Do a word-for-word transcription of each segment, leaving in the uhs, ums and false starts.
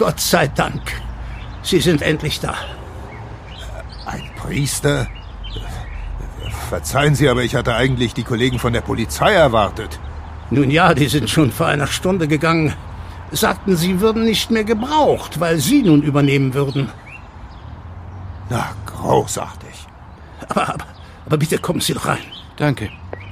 Gott sei Dank. Sie sind endlich da. Ein Priester? Verzeihen Sie, aber ich hatte eigentlich die Kollegen von der Polizei erwartet. Nun ja, die sind schon vor einer Stunde gegangen. Sagten, sie würden nicht mehr gebraucht, weil Sie nun übernehmen würden. Na, großartig. Aber, aber, aber bitte kommen Sie doch rein. Danke.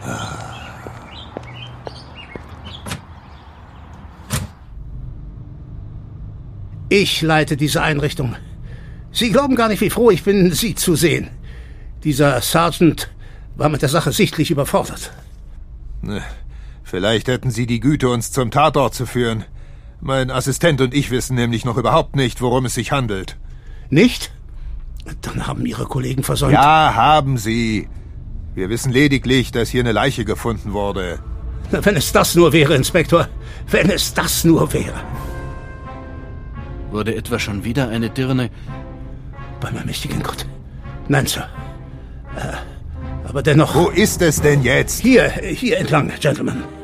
Ich leite diese Einrichtung. Sie glauben gar nicht, wie froh ich bin, Sie zu sehen. Dieser Sergeant war mit der Sache sichtlich überfordert. Vielleicht hätten Sie die Güte, uns zum Tatort zu führen. Mein Assistent und ich wissen nämlich noch überhaupt nicht, worum es sich handelt. Nicht? Dann haben Ihre Kollegen versäumt. Ja, haben sie. Wir wissen lediglich, dass hier eine Leiche gefunden wurde. Wenn es das nur wäre, Inspektor. Wenn es das nur wäre. Wurde etwa schon wieder eine Dirne? Bei meinem mächtigen Gott. Nein, Sir. Äh, aber dennoch... Wo ist es denn jetzt? Hier, hier entlang, Gentlemen.